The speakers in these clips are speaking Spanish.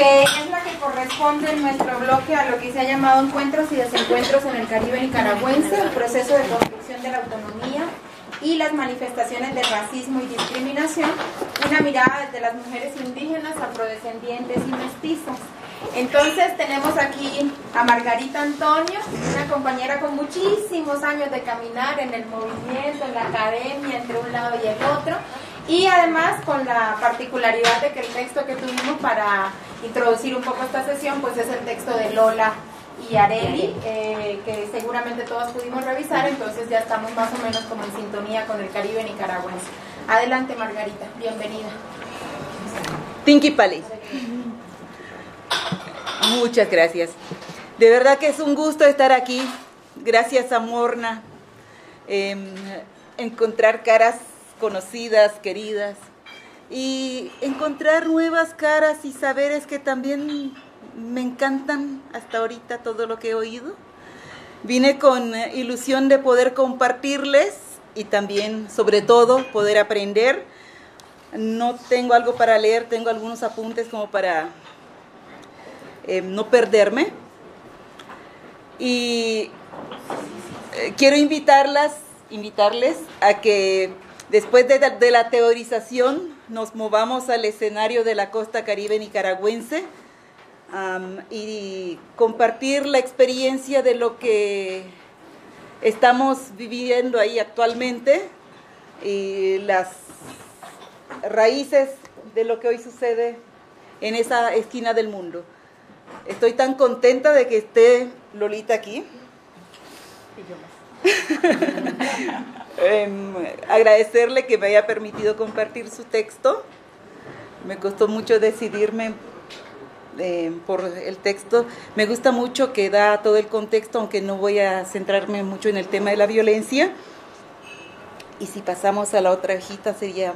que es la que corresponde en nuestro bloque a lo que se ha llamado Encuentros y Desencuentros en el Caribe nicaragüense, el proceso de construcción de la autonomía y las manifestaciones de racismo y discriminación, una mirada desde las mujeres indígenas, afrodescendientes y mestizas. Entonces tenemos aquí a Margarita Antonio, una compañera con muchísimos años de caminar en el movimiento, en la academia, entre un lado y el otro, y además con la particularidad de que el texto que tuvimos para introducir un poco esta sesión pues es el texto de Lola y Areli, que seguramente todos pudimos revisar, entonces ya estamos más o menos como en sintonía con el Caribe nicaragüense. Adelante Margarita, bienvenida. Tinky Pali. Muchas gracias. De verdad que es un gusto estar aquí. Gracias a Morna. Encontrar caras conocidas, queridas. Y encontrar nuevas caras y saberes que también me encantan hasta ahorita todo lo que he oído. Vine con ilusión de poder compartirles y también, sobre todo, poder aprender. No tengo algo para leer, tengo algunos apuntes como para no perderme. Y quiero invitarles a que después de la teorización nos movamos al escenario de la costa caribe nicaragüense y compartir la experiencia de lo que estamos viviendo ahí actualmente y las raíces de lo que hoy sucede en esa esquina del mundo. Estoy tan contenta de que esté Lolita aquí. Agradecerle que me haya permitido compartir su texto. Me costó mucho decidirme por el texto. Me gusta mucho que da todo el contexto, aunque no voy a centrarme mucho en el tema de la violencia. Y si pasamos a la otra hojita sería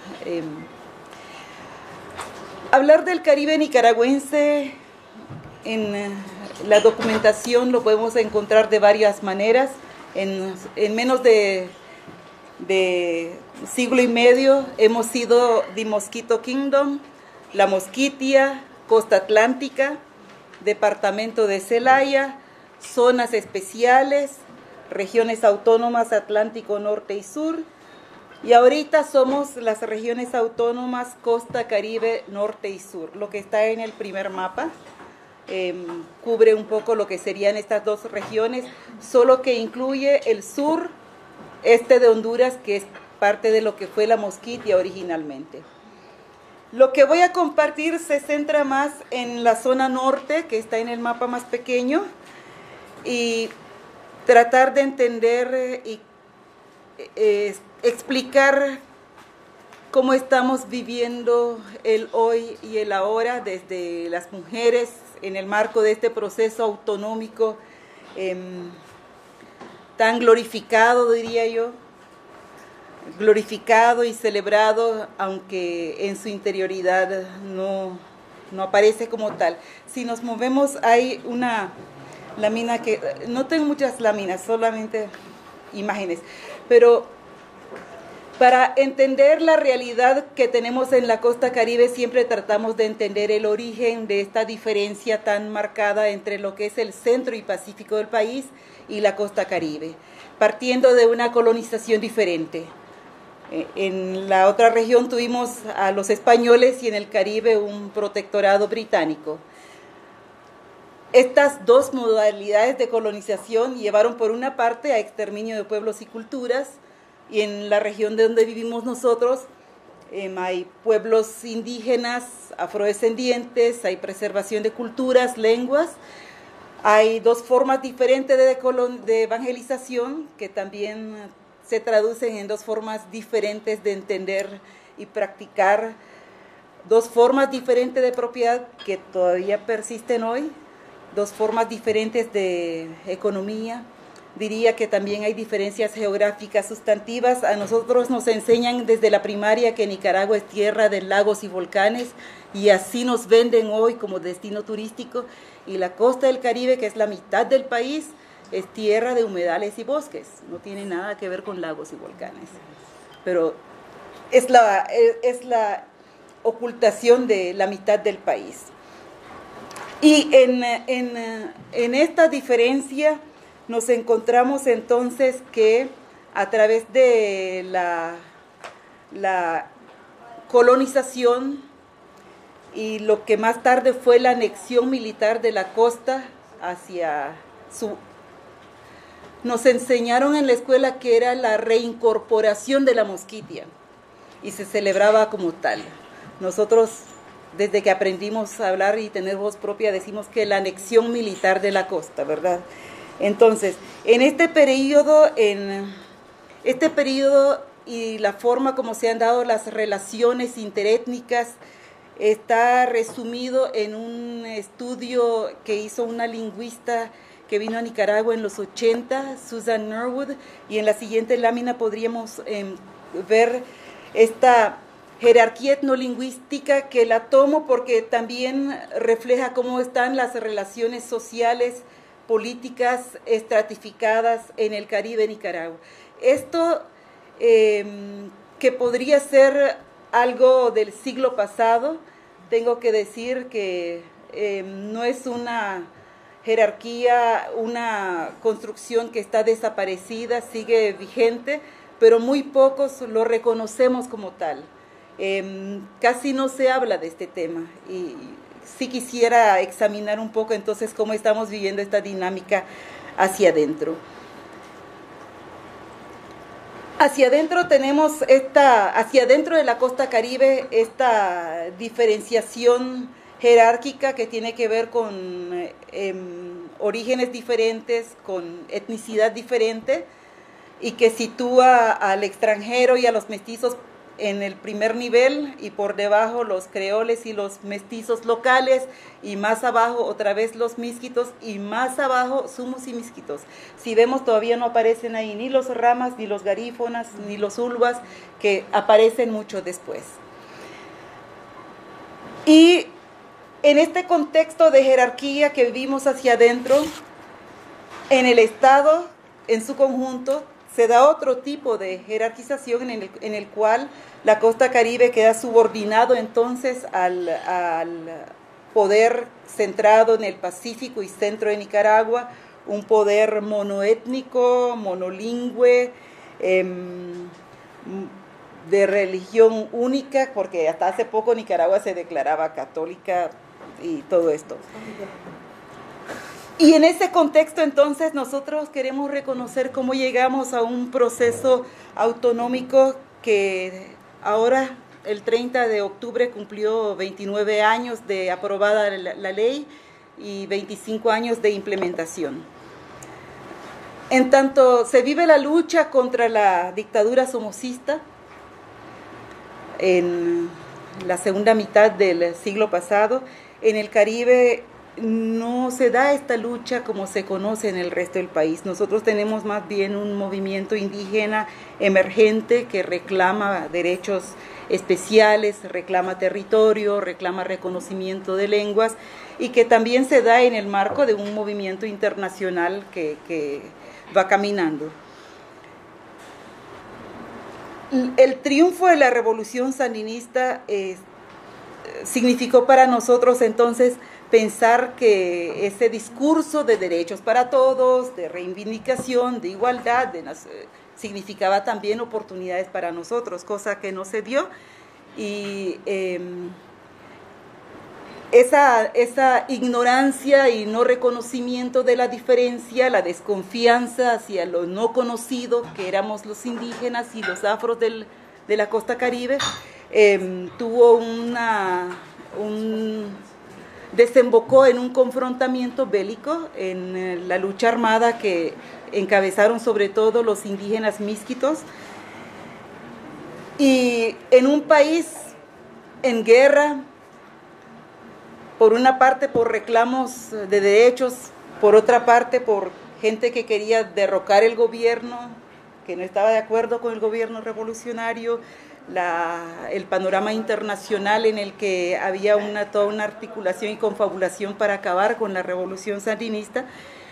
hablar del Caribe nicaragüense. En la documentación lo podemos encontrar de varias maneras. En menos de siglo y medio hemos sido The Mosquito Kingdom, La Mosquitia, Costa Atlántica, Departamento de Celaya, zonas especiales, regiones autónomas Atlántico Norte y Sur, y ahorita somos las regiones autónomas Costa Caribe Norte y Sur, lo que está en el primer mapa. Cubre un poco lo que serían estas dos regiones, solo que incluye el sur este de Honduras, que es parte de lo que fue la Mosquitia originalmente. Lo que voy a compartir se centra más en la zona norte, que está en el mapa más pequeño, y tratar de entender y explicar cómo estamos viviendo el hoy y el ahora desde las mujeres en el marco de este proceso autonómico tan glorificado, diría yo, glorificado y celebrado, aunque en su interioridad no aparece como tal. Si nos movemos, hay una lámina que, no tengo muchas láminas, solamente imágenes, pero para entender la realidad que tenemos en la costa caribe, siempre tratamos de entender el origen de esta diferencia tan marcada entre lo que es el centro y pacífico del país y la costa caribe, partiendo de una colonización diferente. En la otra región tuvimos a los españoles y en el Caribe un protectorado británico. Estas dos modalidades de colonización llevaron por una parte a exterminio de pueblos y culturas, y en la región de donde vivimos nosotros hay pueblos indígenas, afrodescendientes, hay preservación de culturas, lenguas, hay dos formas diferentes de evangelización que también se traducen en dos formas diferentes de entender y practicar, dos formas diferentes de propiedad que todavía persisten hoy, dos formas diferentes de economía. Diría que también hay diferencias geográficas sustantivas. A nosotros nos enseñan desde la primaria que Nicaragua es tierra de lagos y volcanes, y así nos venden hoy como destino turístico, y la costa del Caribe, que es la mitad del país, es tierra de humedales y bosques, no tiene nada que ver con lagos y volcanes, pero es la ocultación de la mitad del país. Y en esta diferencia nos encontramos entonces que a través de la colonización y lo que más tarde fue la anexión militar de la costa hacia nos enseñaron en la escuela que era la reincorporación de la Mosquitia y se celebraba como tal. Nosotros, desde que aprendimos a hablar y tener voz propia, decimos que la anexión militar de la costa, ¿verdad? Entonces, en este periodo y la forma como se han dado las relaciones interétnicas está resumido en un estudio que hizo una lingüista que vino a Nicaragua en los 80, Susan Norwood, y en la siguiente lámina podríamos ver esta jerarquía etnolingüística que la tomo porque también refleja cómo están las relaciones sociales, políticas estratificadas en el Caribe Nicaragua. Esto que podría ser algo del siglo pasado, tengo que decir que no es una jerarquía, una construcción que está desaparecida, sigue vigente, pero muy pocos lo reconocemos como tal. Casi no se habla de este tema y sí quisiera examinar un poco entonces cómo estamos viviendo esta dinámica hacia adentro. Hacia adentro tenemos hacia adentro de la costa caribe, esta diferenciación jerárquica que tiene que ver con orígenes diferentes, con etnicidad diferente y que sitúa al extranjero y a los mestizos en el primer nivel y por debajo los creoles y los mestizos locales y más abajo otra vez los misquitos y más abajo sumus y misquitos. Si vemos todavía no aparecen ahí ni los ramas, ni los garífonas, ni los ulvas que aparecen mucho después. Y en este contexto de jerarquía que vivimos hacia adentro, en el Estado en su conjunto se da otro tipo de jerarquización en el cual la costa caribe queda subordinado entonces al poder centrado en el Pacífico y centro de Nicaragua, un poder monoétnico, monolingüe, de religión única, porque hasta hace poco Nicaragua se declaraba católica y todo esto. Y en ese contexto entonces nosotros queremos reconocer cómo llegamos a un proceso autonómico que ahora el 30 de octubre cumplió 29 años de aprobada la ley y 25 años de implementación. En tanto se vive la lucha contra la dictadura somocista en la segunda mitad del siglo pasado, en el Caribe no se da esta lucha como se conoce en el resto del país. Nosotros tenemos más bien un movimiento indígena emergente que reclama derechos especiales, reclama territorio, reclama reconocimiento de lenguas y que también se da en el marco de un movimiento internacional que va caminando. El triunfo de la revolución sandinista significó para nosotros entonces pensar que ese discurso de derechos para todos, de reivindicación, de igualdad, significaba también oportunidades para nosotros, cosa que no se dio. Y esa ignorancia y no reconocimiento de la diferencia, la desconfianza hacia lo no conocido, que éramos los indígenas y los afros de la costa caribe, tuvo desembocó en un confrontamiento bélico en la lucha armada que encabezaron sobre todo los indígenas misquitos. Y en un país en guerra, por una parte por reclamos de derechos, por otra parte por gente que quería derrocar el gobierno, que no estaba de acuerdo con el gobierno revolucionario, el panorama internacional en el que había toda una articulación y confabulación para acabar con la revolución sandinista,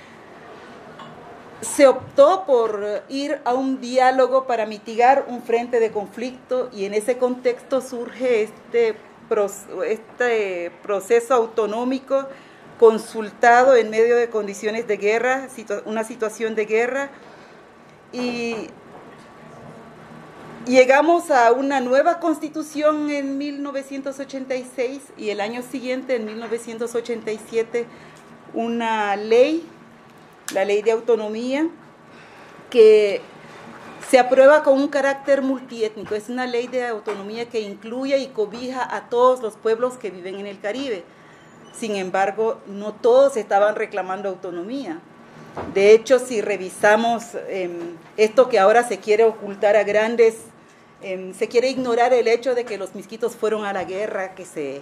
se optó por ir a un diálogo para mitigar un frente de conflicto y en ese contexto surge este proceso autonómico consultado en medio de condiciones de guerra, una situación de guerra, y llegamos a una nueva constitución en 1986 y el año siguiente, en 1987, una ley, la ley de autonomía, que se aprueba con un carácter multiétnico. Es una ley de autonomía que incluye y cobija a todos los pueblos que viven en el Caribe. Sin embargo, no todos estaban reclamando autonomía. De hecho, si revisamos esto que ahora se quiere ocultar a grandes, se quiere ignorar el hecho de que los misquitos fueron a la guerra, que se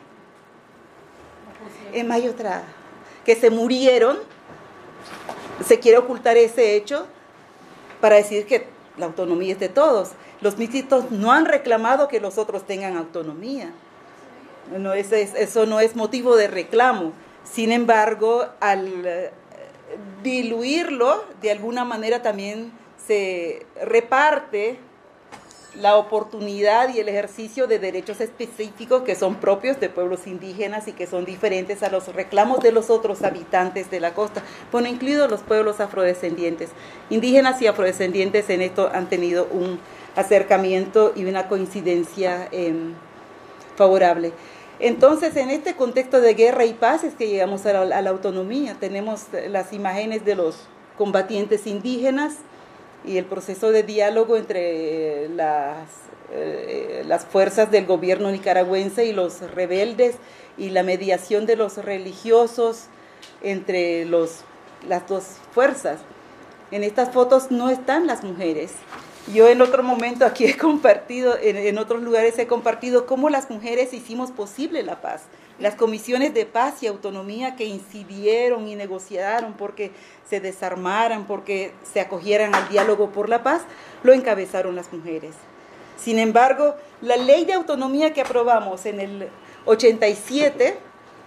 murieron. Se quiere ocultar ese hecho para decir que la autonomía es de todos. Los misquitos no han reclamado que los otros tengan autonomía. No, eso no es motivo de reclamo. Sin embargo, al diluirlo, de alguna manera también se reparte la oportunidad y el ejercicio de derechos específicos que son propios de pueblos indígenas y que son diferentes a los reclamos de los otros habitantes de la costa, bueno, incluidos los pueblos afrodescendientes. Indígenas y afrodescendientes en esto han tenido un acercamiento y una coincidencia favorable. Entonces, en este contexto de guerra y paz es que llegamos a la autonomía. Tenemos las imágenes de los combatientes indígenas y el proceso de diálogo entre las fuerzas del gobierno nicaragüense y los rebeldes, y la mediación de los religiosos entre las dos fuerzas. En estas fotos no están las mujeres. Yo en otro momento aquí he compartido, en otros lugares he compartido cómo las mujeres hicimos posible la paz. Las comisiones de paz y autonomía que incidieron y negociaron porque se desarmaran, porque se acogieran al diálogo por la paz, lo encabezaron las mujeres. Sin embargo, la ley de autonomía que aprobamos en el 87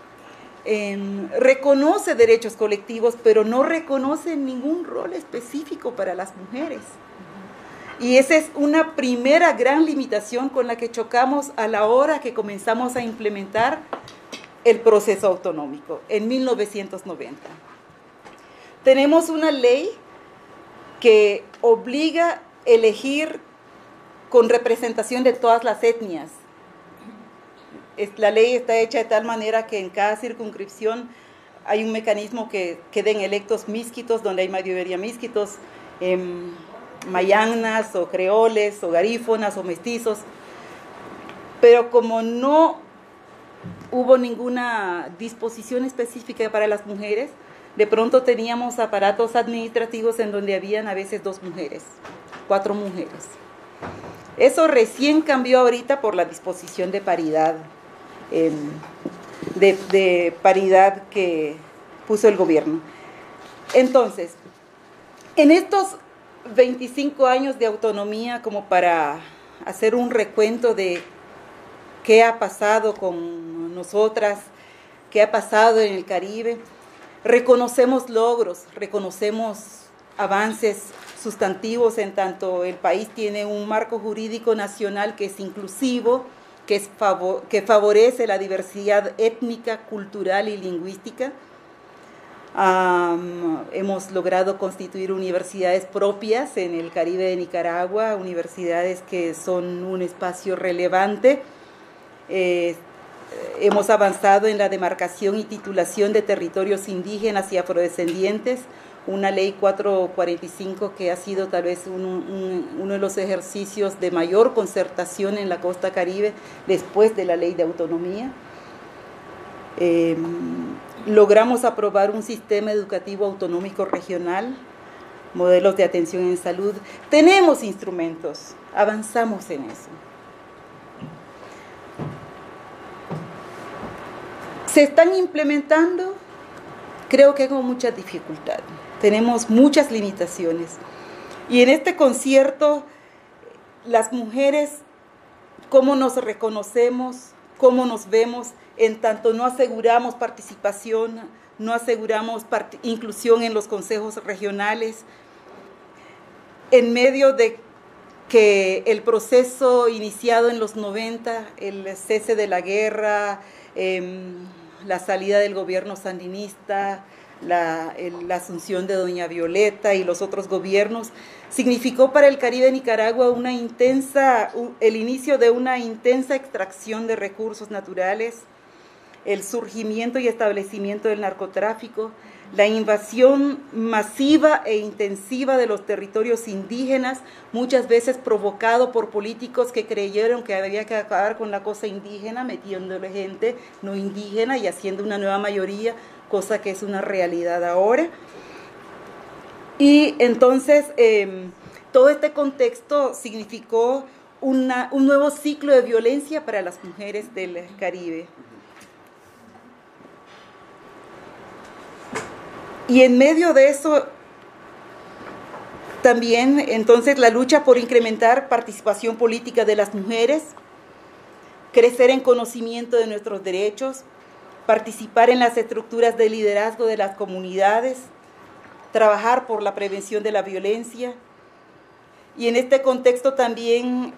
reconoce derechos colectivos, pero no reconoce ningún rol específico para las mujeres. Y esa es una primera gran limitación con la que chocamos a la hora que comenzamos a implementar el proceso autonómico en 1990. Tenemos una ley que obliga a elegir con representación de todas las etnias. La ley está hecha de tal manera que en cada circunscripción hay un mecanismo que queden electos misquitos, donde hay mayoría misquitos, mayanas o creoles o garífonas o mestizos, pero como no hubo ninguna disposición específica para las mujeres, de pronto teníamos aparatos administrativos en donde habían a veces 2 mujeres, 4 mujeres. Eso recién cambió ahorita por la disposición de paridad, de paridad que puso el gobierno. Entonces, en estos 25 años de autonomía, como para hacer un recuento de qué ha pasado con nosotras, qué ha pasado en el Caribe, reconocemos logros, reconocemos avances sustantivos en tanto el país tiene un marco jurídico nacional que es inclusivo, que favorece la diversidad étnica, cultural y lingüística. Hemos logrado constituir universidades propias en el Caribe de Nicaragua, universidades que son un espacio relevante. Hemos avanzado en la demarcación y titulación de territorios indígenas y afrodescendientes, una ley 445 que ha sido tal vez uno de los ejercicios de mayor concertación en la costa caribe después de la ley de autonomía. Logramos aprobar un sistema educativo autonómico regional, modelos de atención en salud. Tenemos instrumentos, avanzamos en eso. ¿Se están implementando? Creo que con mucha dificultad. Tenemos muchas limitaciones. Y en este concierto, las mujeres, cómo nos reconocemos, cómo nos vemos, en tanto no aseguramos participación, no aseguramos inclusión en los consejos regionales, en medio de que el proceso iniciado en los 90, el cese de la guerra, la salida del gobierno sandinista, la asunción de doña Violeta y los otros gobiernos, significó para el Caribe de Nicaragua el inicio de una intensa extracción de recursos naturales, el surgimiento y establecimiento del narcotráfico, la invasión masiva e intensiva de los territorios indígenas, muchas veces provocado por políticos que creyeron que había que acabar con la cosa indígena, metiéndole gente no indígena y haciendo una nueva mayoría, cosa que es una realidad ahora. Y entonces todo este contexto significó un nuevo ciclo de violencia para las mujeres del Caribe. Y en medio de eso, también entonces la lucha por incrementar participación política de las mujeres, crecer en conocimiento de nuestros derechos, participar en las estructuras de liderazgo de las comunidades, trabajar por la prevención de la violencia. Y en este contexto también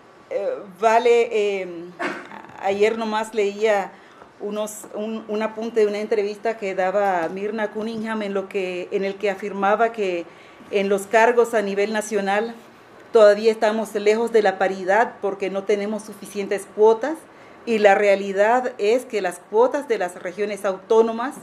ayer nomás leía un apunte de una entrevista que daba Mirna Cunningham en el que afirmaba que en los cargos a nivel nacional todavía estamos lejos de la paridad porque no tenemos suficientes cuotas, y la realidad es que las cuotas de las regiones autónomas,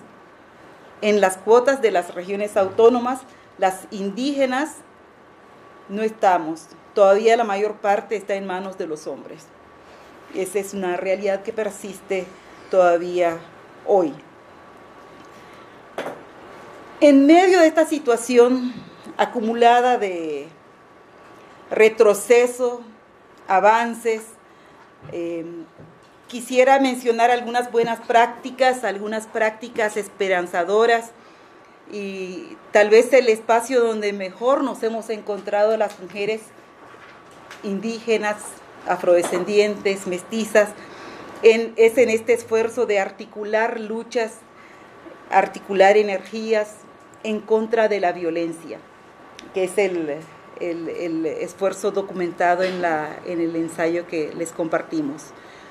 las indígenas no estamos, todavía la mayor parte está en manos de los hombres. Esa es una realidad que persiste todavía hoy. En medio de esta situación acumulada de retroceso, avances, quisiera mencionar algunas buenas prácticas, algunas prácticas esperanzadoras, y tal vez el espacio donde mejor nos hemos encontrado las mujeres indígenas, afrodescendientes, mestizas, es en este esfuerzo de articular luchas, articular energías en contra de la violencia, que es el esfuerzo documentado en el ensayo que les compartimos.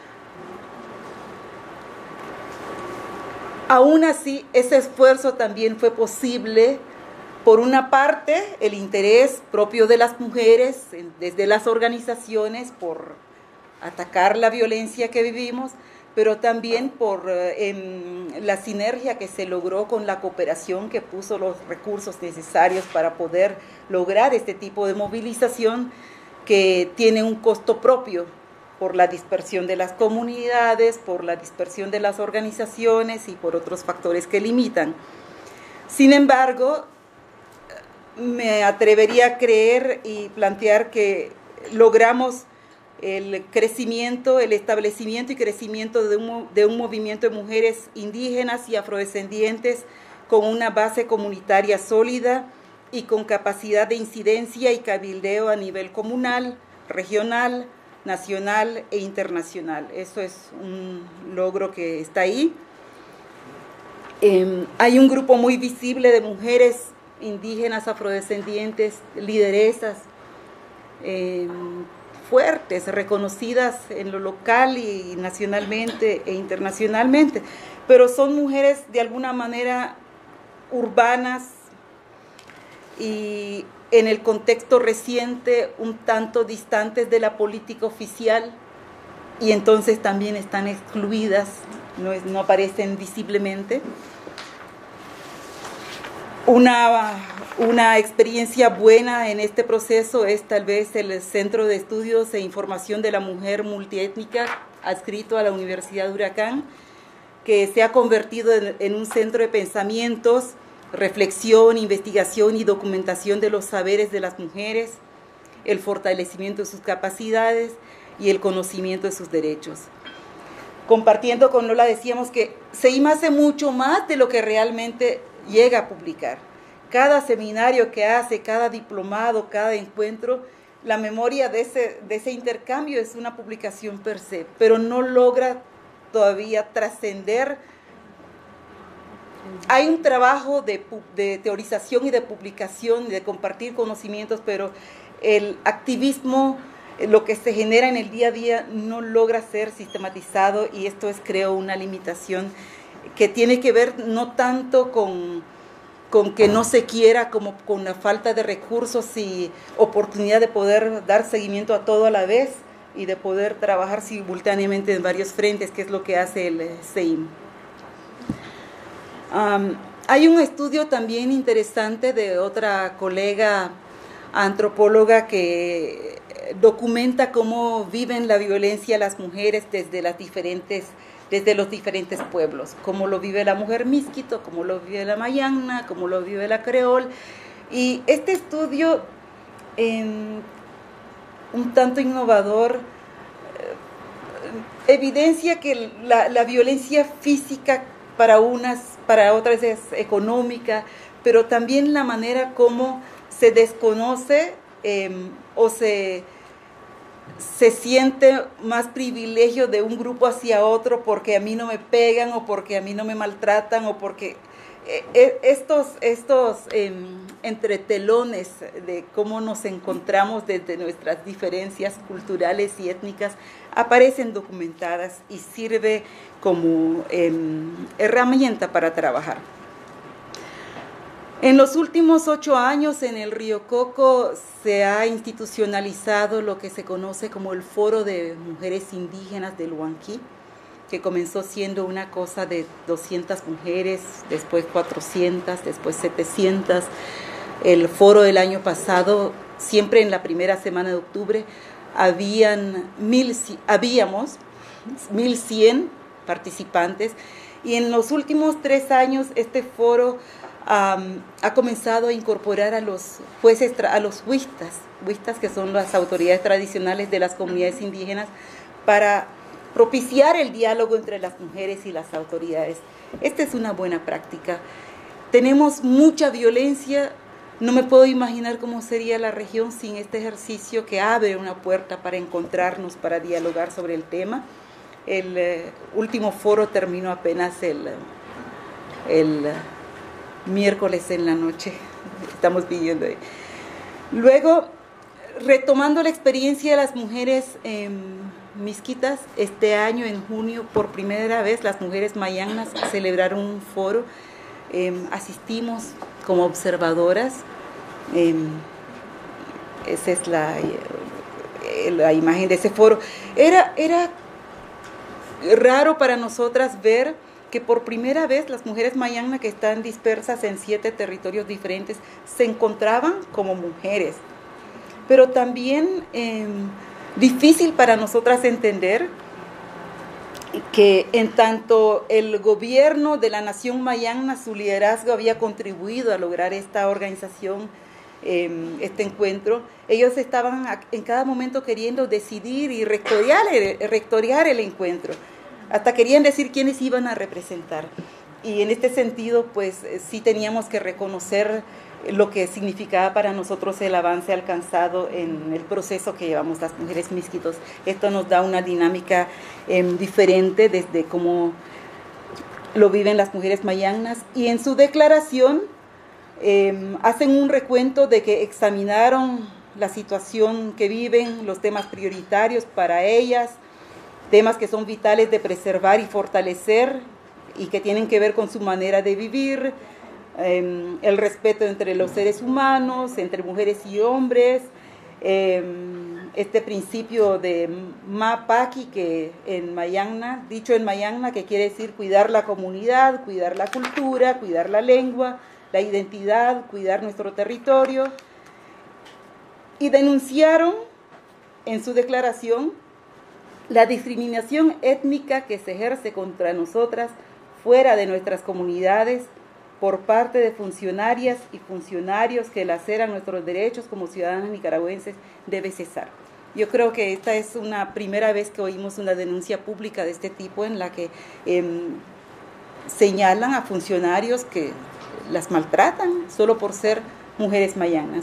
Aún así, ese esfuerzo también fue posible, por una parte, el interés propio de las mujeres, desde las organizaciones, por atacar la violencia que vivimos, pero también por la sinergia que se logró con la cooperación que puso los recursos necesarios para poder lograr este tipo de movilización que tiene un costo propio por la dispersión de las comunidades, por la dispersión de las organizaciones y por otros factores que limitan. Sin embargo, me atrevería a creer y plantear que logramos el crecimiento, el establecimiento y crecimiento de un movimiento de mujeres indígenas y afrodescendientes con una base comunitaria sólida y con capacidad de incidencia y cabildeo a nivel comunal, regional, nacional e internacional. Eso es un logro que está ahí. Hay un grupo muy visible de mujeres indígenas, afrodescendientes, lideresas, fuertes, reconocidas en lo local y nacionalmente e internacionalmente, pero son mujeres de alguna manera urbanas y en el contexto reciente un tanto distantes de la política oficial, y entonces también están excluidas, no aparecen visiblemente. Una experiencia buena en este proceso es tal vez el Centro de Estudios e Información de la Mujer Multiétnica, adscrito a la Universidad de Huracán, que se ha convertido en un centro de pensamientos, reflexión, investigación y documentación de los saberes de las mujeres, el fortalecimiento de sus capacidades y el conocimiento de sus derechos. Compartiendo con Lola decíamos que CEIMA hace mucho más de lo que realmente llega a publicar. Cada seminario que hace, cada diplomado, cada encuentro, la memoria de ese intercambio es una publicación per se, pero no logra todavía trascender. Hay un trabajo de teorización y de publicación, de compartir conocimientos, pero el activismo, lo que se genera en el día a día, no logra ser sistematizado, y esto es, creo, una limitación que tiene que ver no tanto con que no se quiera, como con la falta de recursos y oportunidad de poder dar seguimiento a todo a la vez y de poder trabajar simultáneamente en varios frentes, que es lo que hace el CEIM. Hay un estudio también interesante de otra colega antropóloga que documenta cómo viven la violencia las mujeres desde los diferentes pueblos, cómo lo vive la mujer Miskito, cómo lo vive la Mayangna, cómo lo vive la Creol. Y este estudio, un tanto innovador, evidencia que la violencia física para unas, para otras es económica, pero también la manera como se desconoce o se siente más privilegio de un grupo hacia otro porque a mí no me pegan o porque a mí no me maltratan o porque estos entretelones de cómo nos encontramos desde nuestras diferencias culturales y étnicas aparecen documentadas y sirve como herramienta para trabajar. En los últimos 8 años en el Río Coco se ha institucionalizado lo que se conoce como el Foro de Mujeres Indígenas del Huanquí, que comenzó siendo una cosa de 200 mujeres, después 400, después 700. El foro del año pasado, siempre en la primera semana de octubre, habíamos 1.100 participantes, y en los últimos 3 años este foro ha comenzado a incorporar a los jueces, a los huistas, que son las autoridades tradicionales de las comunidades indígenas, para propiciar el diálogo entre las mujeres y las autoridades. Esta es una buena práctica. Tenemos mucha violencia. No me puedo imaginar cómo sería la región sin este ejercicio que abre una puerta para encontrarnos, para dialogar sobre el tema. El último foro terminó apenas el miércoles en la noche. Estamos pidiendo. Luego, retomando la experiencia de las mujeres misquitas, este año en junio, por primera vez, las mujeres mayangnas celebraron un foro. Asistimos como observadoras. Esa es la imagen de ese foro. Era raro para nosotras ver que por primera vez las mujeres mayangna, que están dispersas en 7 territorios diferentes, se encontraban como mujeres. Pero también difícil para nosotras entender que en tanto el gobierno de la nación mayangna, su liderazgo había contribuido a lograr esta organización, este encuentro, ellos estaban en cada momento queriendo decidir y rectorear el encuentro, hasta querían decir quiénes iban a representar. Y en este sentido, pues sí teníamos que reconocer lo que significaba para nosotros el avance alcanzado en el proceso que llevamos las mujeres misquitos. Esto nos da una dinámica diferente desde cómo lo viven las mujeres mayangnas, y en su declaración hacen un recuento de que examinaron la situación que viven, los temas prioritarios para ellas, temas que son vitales de preservar y fortalecer y que tienen que ver con su manera de vivir, el respeto entre los seres humanos, entre mujeres y hombres, este principio de Mapaki, que en Mayangna, dicho en Mayangna, que quiere decir cuidar la comunidad, cuidar la cultura, cuidar la lengua, la identidad, cuidar nuestro territorio, y denunciaron en su declaración la discriminación étnica que se ejerce contra nosotras fuera de nuestras comunidades por parte de funcionarias y funcionarios que laceran nuestros derechos como ciudadanos nicaragüenses debe cesar. Yo creo que esta es una primera vez que oímos una denuncia pública de este tipo, en la que señalan a funcionarios que las maltratan solo por ser mujeres mayangnas.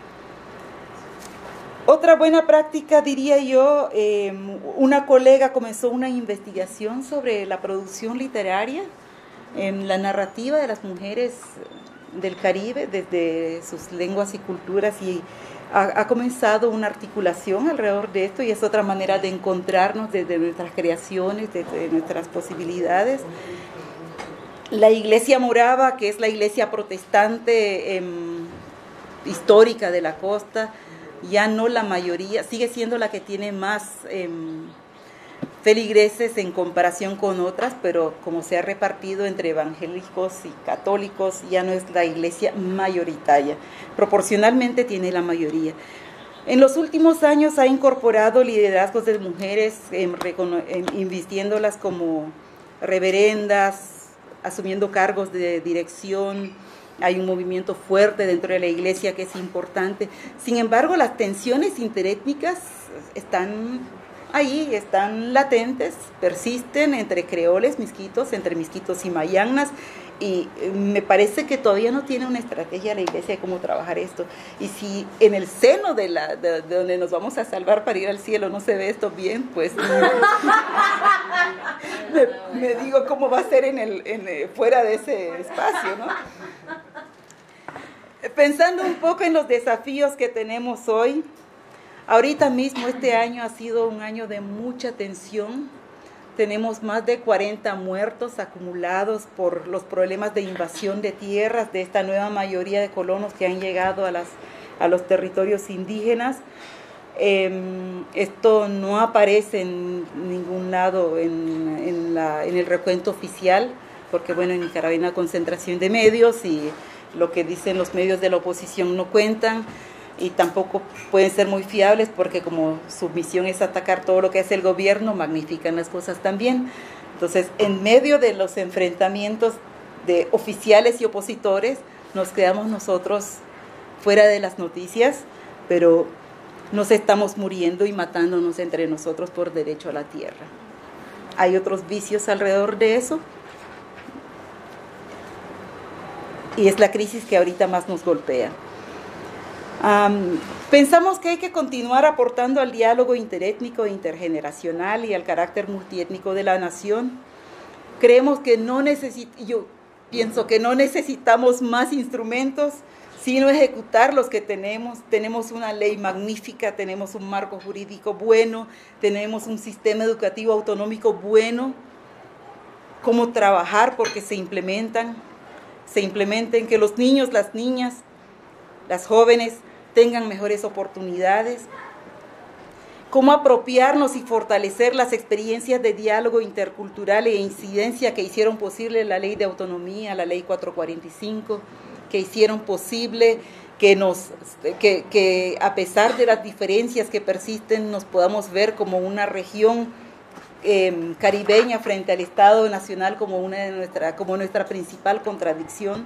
Otra buena práctica, diría yo, una colega comenzó una investigación sobre la producción literaria, la narrativa de las mujeres del Caribe desde sus lenguas y culturas, y ha comenzado una articulación alrededor de esto, y es otra manera de encontrarnos desde nuestras creaciones, desde nuestras posibilidades. La iglesia morava, que es la iglesia protestante histórica de la costa, ya no la mayoría, sigue siendo la que tiene más feligreses en comparación con otras, pero como se ha repartido entre evangélicos y católicos, ya no es la iglesia mayoritaria. Proporcionalmente tiene la mayoría. En los últimos años ha incorporado liderazgos de mujeres, invistiéndolas como reverendas, asumiendo cargos de dirección. Hay un movimiento fuerte dentro de la iglesia que es importante. Sin embargo, las tensiones interétnicas están ahí, están latentes, persisten entre creoles, misquitos, entre misquitos y mayanas, y me parece que todavía no tiene una estrategia la iglesia de cómo trabajar esto. Y si en el seno de donde nos vamos a salvar para ir al cielo no se ve esto bien, pues me digo cómo va a ser fuera de ese espacio, ¿no? Pensando un poco en los desafíos que tenemos hoy, ahorita mismo este año ha sido un año de mucha tensión. Tenemos más de 40 muertos acumulados por los problemas de invasión de tierras de esta nueva mayoría de colonos que han llegado a los territorios indígenas. Esto no aparece en ningún lado en el recuento oficial, porque bueno, en Nicaragua hay una concentración de medios y lo que dicen los medios de la oposición no cuentan. Y tampoco pueden ser muy fiables porque como su misión es atacar todo lo que hace el gobierno, magnifican las cosas también. Entonces, en medio de los enfrentamientos de oficiales y opositores, nos quedamos nosotros fuera de las noticias, pero nos estamos muriendo y matándonos entre nosotros por derecho a la tierra. Hay otros vicios alrededor de eso, y es la crisis que ahorita más nos golpea. Pensamos que hay que continuar aportando al diálogo interétnico e intergeneracional y al carácter multiétnico de la nación. Creemos que yo pienso que no necesitamos más instrumentos, sino ejecutar los que tenemos. Tenemos una ley magnífica, tenemos un marco jurídico bueno, tenemos un sistema educativo autonómico bueno. Cómo trabajar porque se implementen, que los niños, las niñas, las jóvenes tengan mejores oportunidades, cómo apropiarnos y fortalecer las experiencias de diálogo intercultural e incidencia que hicieron posible la Ley de Autonomía, la Ley 445, que hicieron posible que a pesar de las diferencias que persisten, nos podamos ver como una región caribeña frente al Estado Nacional como nuestra principal contradicción.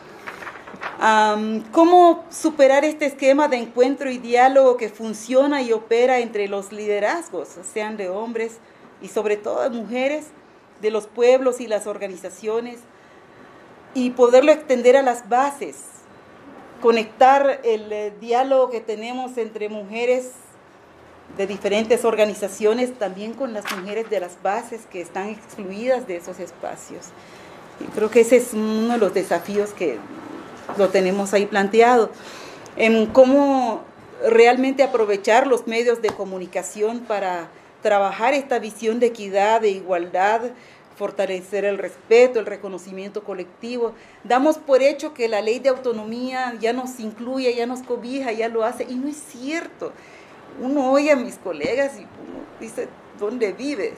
Cómo superar este esquema de encuentro y diálogo que funciona y opera entre los liderazgos, sean de hombres y sobre todo de mujeres, de los pueblos y las organizaciones, y poderlo extender a las bases, conectar el diálogo que tenemos entre mujeres de diferentes organizaciones también con las mujeres de las bases que están excluidas de esos espacios. Y creo que ese es uno de los desafíos que lo tenemos ahí planteado, en cómo realmente aprovechar los medios de comunicación para trabajar esta visión de equidad, de igualdad, fortalecer el respeto, el reconocimiento colectivo. Damos por hecho que la ley de autonomía ya nos incluye, ya nos cobija, ya lo hace, y no es cierto. Uno oye a mis colegas y uno dice, ¿dónde vive?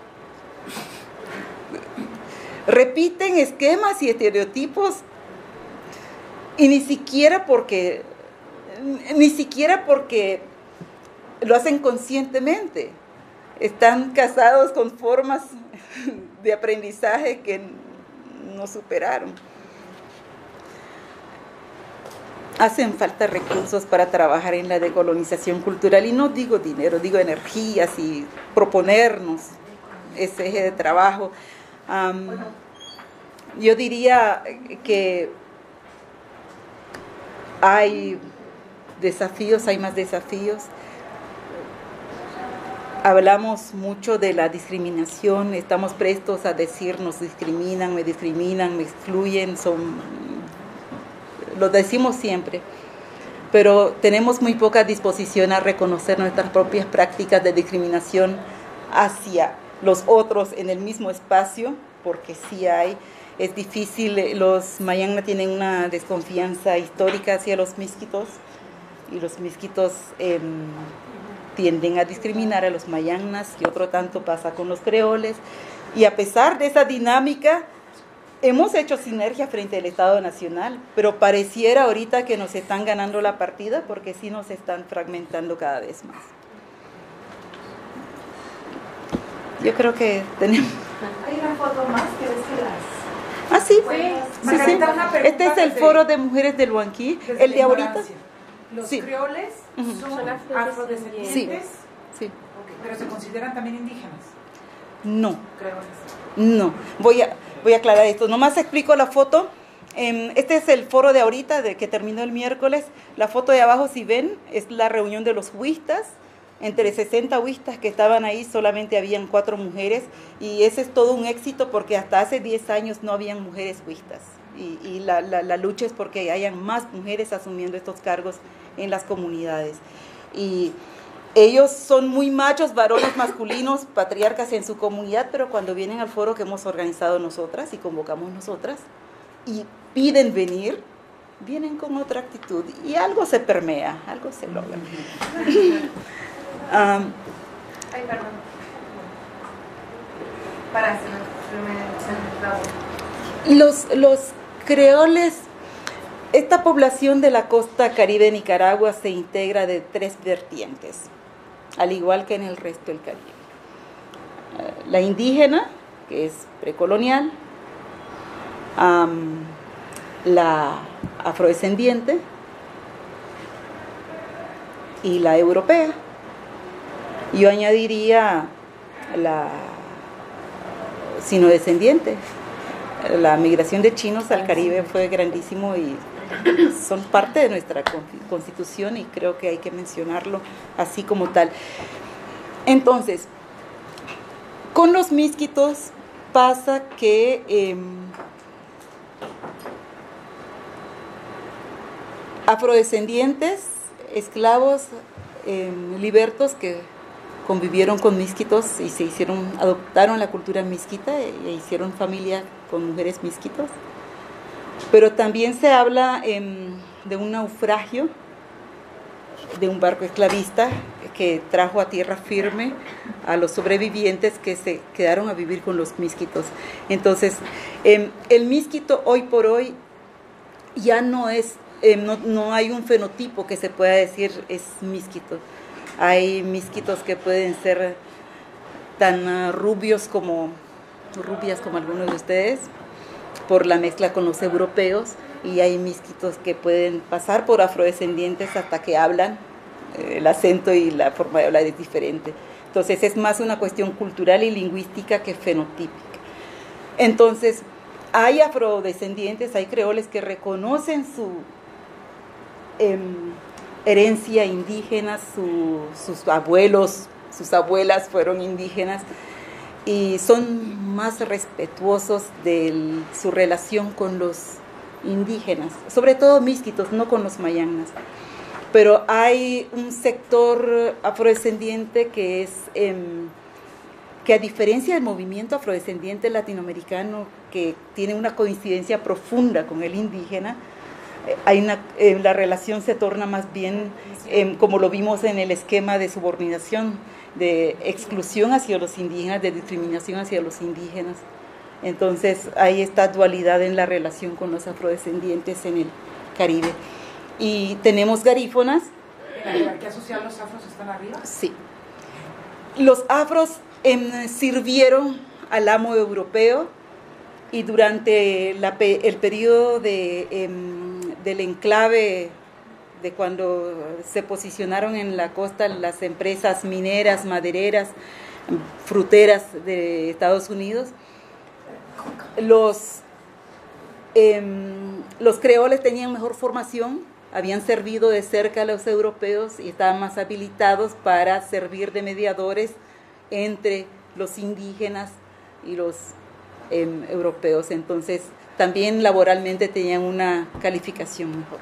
Repiten esquemas y estereotipos y ni siquiera porque lo hacen conscientemente. Están casados con formas de aprendizaje que no superaron. Hacen falta recursos para trabajar en la decolonización cultural, y no digo dinero, digo energías y proponernos ese eje de trabajo. Yo diría que hay desafíos, hay más desafíos. Hablamos mucho de la discriminación, estamos prestos a decir nos discriminan, me excluyen, lo decimos siempre, pero tenemos muy poca disposición a reconocer nuestras propias prácticas de discriminación hacia los otros en el mismo espacio, porque sí hay, es difícil, los Mayangna tienen una desconfianza histórica hacia los misquitos y los misquitos tienden a discriminar a los Mayangnas y otro tanto pasa con los creoles. Y a pesar de esa dinámica, hemos hecho sinergia frente al Estado Nacional, pero pareciera ahorita que nos están ganando la partida porque sí nos están fragmentando cada vez más. Yo creo que tenemos... Hay una foto más que ves que las... Ah, sí, sí. Este es el foro de mujeres del Huanquí, el de ahorita. Los creoles son afrodescendientes, sí. Okay, pero se consideran también indígenas. No, Creoles. no. Voy a aclarar esto. Nomás explico la foto. Este es el foro de ahorita, de que terminó el miércoles. La foto de abajo, si ven, es la reunión de los huistas. Entre 60 huistas que estaban ahí, solamente habían 4 mujeres, y ese es todo un éxito porque hasta hace 10 años no habían mujeres huistas. Y la lucha es porque hayan más mujeres asumiendo estos cargos en las comunidades. Y ellos son muy machos, varones masculinos, patriarcas en su comunidad, pero cuando vienen al foro que hemos organizado nosotras y convocamos nosotras y piden venir, vienen con otra actitud y algo se permea, algo se logra. Ay, perdón. Para los creoles, esta población de la costa caribe de Nicaragua se integra de 3 vertientes, al igual que en el resto del Caribe. La indígena, que es precolonial, la afrodescendiente y la europea. Yo añadiría la sinodescendiente. La migración de chinos al Caribe fue grandísimo y son parte de nuestra constitución y creo que hay que mencionarlo así como tal. Entonces, con los misquitos pasa que afrodescendientes, esclavos, libertos que convivieron con misquitos y adoptaron la cultura misquita e hicieron familia con mujeres misquitos. Pero también se habla de un naufragio de un barco esclavista que trajo a tierra firme a los sobrevivientes que se quedaron a vivir con los misquitos. Entonces, el misquito hoy por hoy ya no es, no hay un fenotipo que se pueda decir es misquito. Hay misquitos que pueden ser tan rubias como algunos de ustedes por la mezcla con los europeos, y hay misquitos que pueden pasar por afrodescendientes hasta que hablan, el acento y la forma de hablar es diferente. Entonces es más una cuestión cultural y lingüística que fenotípica. Entonces hay afrodescendientes, hay creoles que reconocen su herencia indígena, sus abuelos, sus abuelas fueron indígenas y son más respetuosos de su relación con los indígenas, sobre todo misquitos, no con los mayangnas. Pero hay un sector afrodescendiente que es, que a diferencia del movimiento afrodescendiente latinoamericano, que tiene una coincidencia profunda con el indígena, la relación se torna más bien, como lo vimos en el esquema de subordinación, de exclusión hacia los indígenas, de discriminación hacia los indígenas. Entonces hay esta dualidad en la relación con los afrodescendientes en el Caribe. Y tenemos garífonas. ¿En la jerarquía social los afros están arriba? Sí. Los afros sirvieron al amo europeo y durante el periodo del enclave, de cuando se posicionaron en la costa las empresas mineras, madereras, fruteras de Estados Unidos, los creoles tenían mejor formación, habían servido de cerca a los europeos y estaban más habilitados para servir de mediadores entre los indígenas y los europeos. Entonces, también laboralmente tenían una calificación mejor.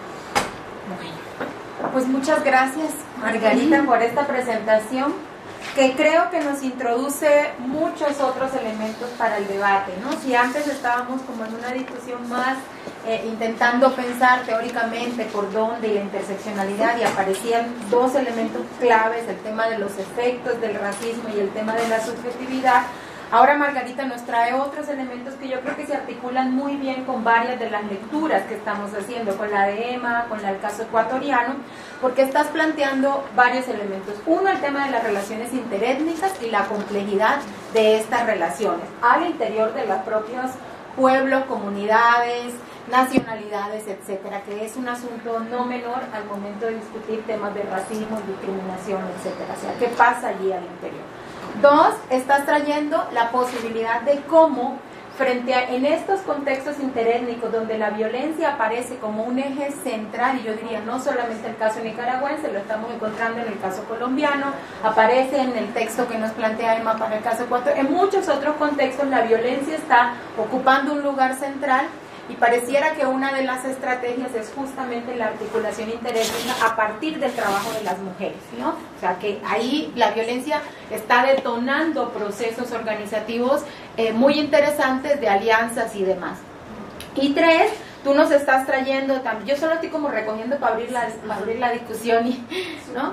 Bueno, pues muchas gracias, Margarita, por esta presentación. que creo que nos introduce muchos otros elementos para el debate, ¿no? Si antes estábamos como en una discusión más intentando pensar teóricamente por dónde y la interseccionalidad, y aparecían dos elementos claves, el tema de los efectos del racismo y el tema de la subjetividad, ahora Margarita nos trae otros elementos que yo creo que se articulan muy bien con varias de las lecturas que estamos haciendo, con la de Emma, con la del caso ecuatoriano, porque estás planteando varios elementos. Uno, el tema de las relaciones interétnicas y la complejidad de estas relaciones al interior de los propios pueblos, comunidades, nacionalidades, etcétera, que es un asunto no menor al momento de discutir temas de racismo, discriminación, etcétera. O sea, ¿qué pasa allí al interior? Dos, estás trayendo la posibilidad de cómo, en estos contextos interétnicos donde la violencia aparece como un eje central, y yo diría no solamente el caso nicaragüense, lo estamos encontrando en el caso colombiano, aparece en el texto que nos plantea Emma para el caso ecuatoriano, en muchos otros contextos la violencia está ocupando un lugar central, y pareciera que una de las estrategias es justamente la articulación interétnica a partir del trabajo de las mujeres, ¿no? O sea, que ahí la violencia está detonando procesos organizativos muy interesantes de alianzas y demás. Y tres, tú nos estás trayendo también, yo solo estoy como recogiendo para abrir la discusión, ¿no?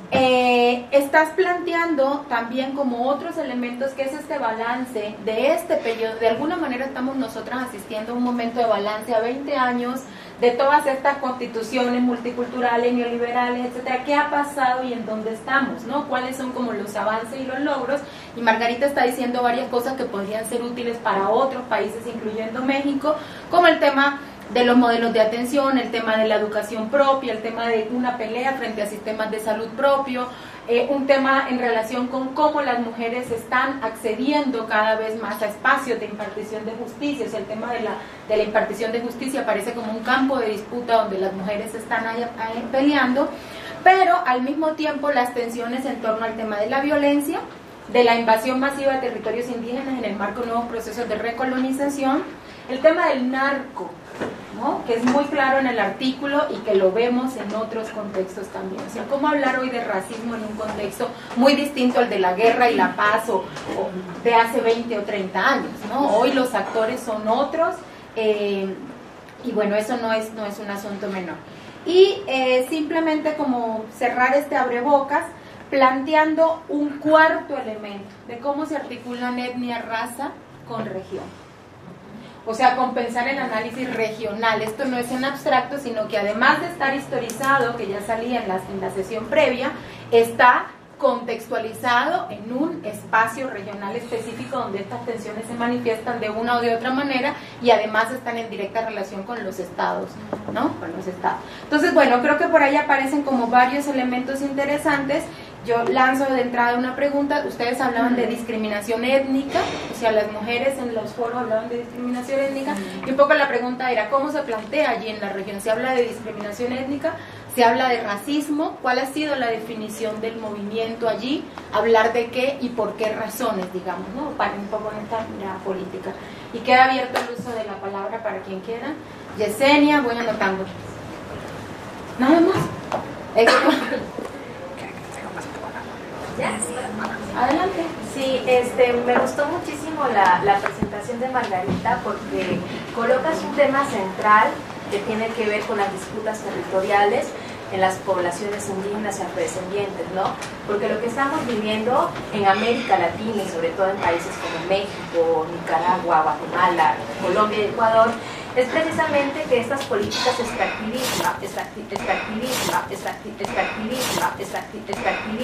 Estás planteando también como otros elementos que es este balance de este periodo. De alguna manera estamos nosotras asistiendo a un momento de balance a 20 años de todas estas constituciones multiculturales, neoliberales, etcétera. ¿Qué ha pasado y en dónde estamos, ¿no? ¿Cuáles son como los avances y los logros? Y Margarita está diciendo varias cosas que podrían ser útiles para otros países, incluyendo México, como el tema de los modelos de atención, el tema de la educación propia, el tema de una pelea frente a sistemas de salud propio, un tema en relación con cómo las mujeres están accediendo cada vez más a espacios de impartición de justicia. O sea, el tema de la impartición de justicia parece como un campo de disputa donde las mujeres están ahí peleando, pero al mismo tiempo las tensiones en torno al tema de la violencia, de la invasión masiva de territorios indígenas en el marco de nuevos procesos de recolonización, el tema del narco, ¿no? Que es muy claro en el artículo y que lo vemos en otros contextos también. O sea, cómo hablar hoy de racismo en un contexto muy distinto al de la guerra y la paz o de hace 20 o 30 años, ¿no? Hoy los actores son otros y bueno, eso no es un asunto menor. Y simplemente como cerrar este abrebocas, planteando un cuarto elemento de cómo se articulan etnia, raza con región. O sea, con pensar el análisis regional. Esto no es en abstracto, sino que además de estar historizado, que ya salía en la sesión previa, está contextualizado en un espacio regional específico donde estas tensiones se manifiestan de una o de otra manera y además están en directa relación con los estados, ¿no? Con los estados. Entonces, bueno, creo que por ahí aparecen como varios elementos interesantes. Yo lanzo de entrada una pregunta. Ustedes hablaban de discriminación étnica, o sea, las mujeres en los foros hablaban de discriminación étnica, y un poco la pregunta era, ¿cómo se plantea allí en la región? ¿Se habla de discriminación étnica? ¿Se habla de racismo? ¿Cuál ha sido la definición del movimiento allí? ¿Hablar de qué y por qué razones, digamos, ¿no? Para un poco en esta mirada política. Y queda abierto el uso de la palabra para quien quiera. Yesenia, voy anotando. ¿Nada más? Adelante. Sí, me gustó muchísimo la presentación de Margarita porque colocas un tema central que tiene que ver con las disputas territoriales en las poblaciones indígenas y afrodescendientes, ¿no? Porque lo que estamos viviendo en América Latina y sobre todo en países como México, Nicaragua, Guatemala, Colombia y Ecuador es precisamente que estas políticas extractivistas